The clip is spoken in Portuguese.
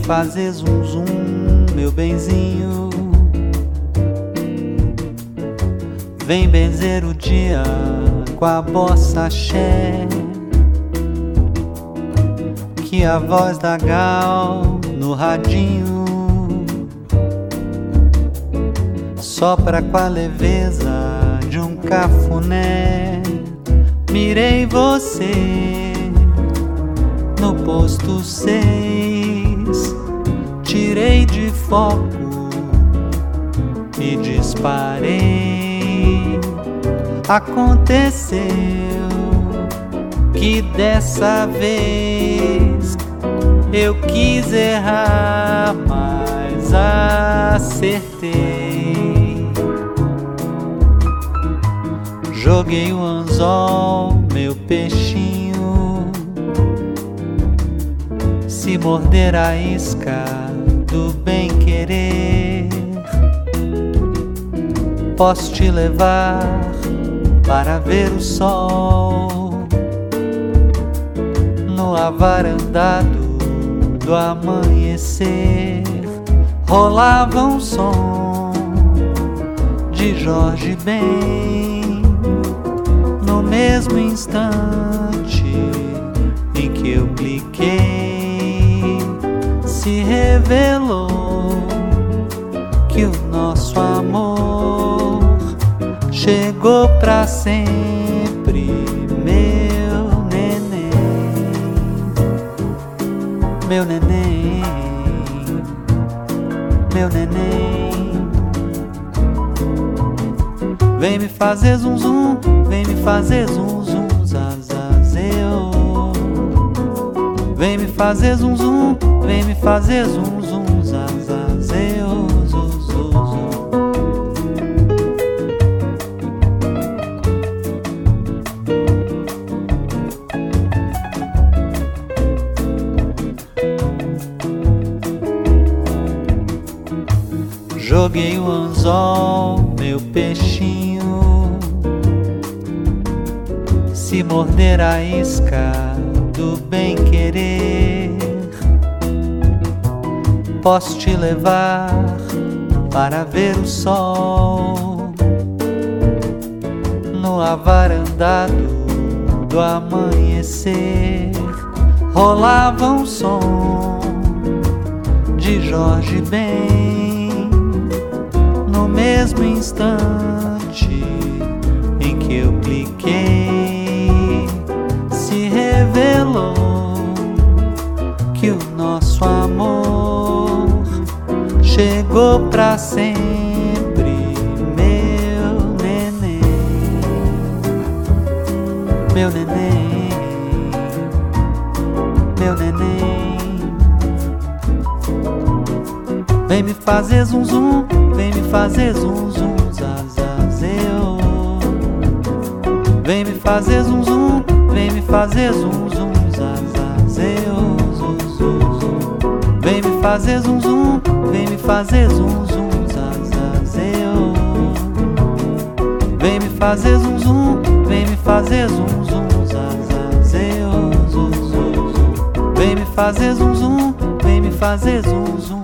fazer zum zum, meu benzinho. Vem benzer o dia com a bossa axé, que a voz da Gal no radinho sopra com a leveza de um cafuné. Mirei você no posto 6, tirei de foco e disparei. Aconteceu que dessa vez eu quis errar, mas acertei. Joguei o anzol, meu peixinho. Se morder a isca do bem-querer, posso te levar para ver o sol no avarandado do amanhecer. Rolava um som de Jorge Ben no mesmo instante em que eu cliquei. Se revelou que o nosso amor chegou pra sempre, meu neném, meu neném, meu neném. Vem me fazer zum zum, vem me fazer zum zum, zazazeu. Vem me fazer zum zum, vem me fazer zum zum, zazazeu, zuzuzu. Joguei o anzol, meu peixinho. Se morder a isca do bem-querer, posso te levar para ver o sol no avarandado do amanhecer. Rolava um som de Jorge Ben no mesmo instante em que eu cliquei. Se revelou que o nosso amor chegou pra sempre, meu neném, meu neném, meu neném. Vem me fazer zum zum, vem me fazer zum zum, zazazeu. Vem me fazer zum zum, vem me fazer zum zum, zazazeu, zuzuzu. Vem me fazer zum zum, vem me fazer zum zum, zazazeu. Vem me fazer zum zum, vem me fazer zum zum, zazazeu, zuzuzu. Vem me fazer zum zum, vem me fazer zum zum.